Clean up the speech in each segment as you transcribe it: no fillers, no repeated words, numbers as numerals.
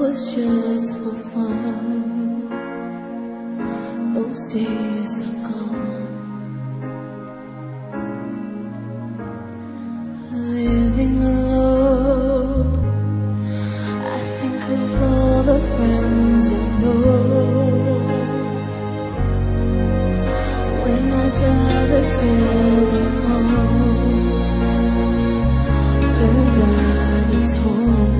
was just for fun. Those days are gone. Living alone, I think of all the friends I know. When I dial the telephone, nobody's home.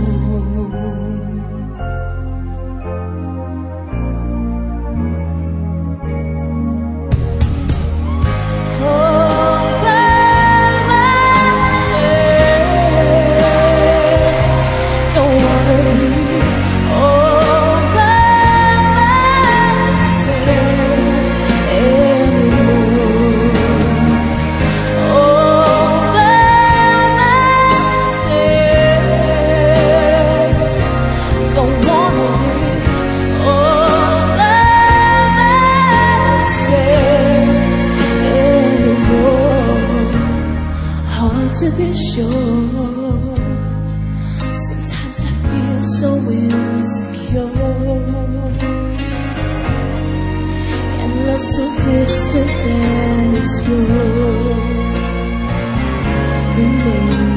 To be sure, sometimes I feel so insecure, and love so distant and obscure. Remain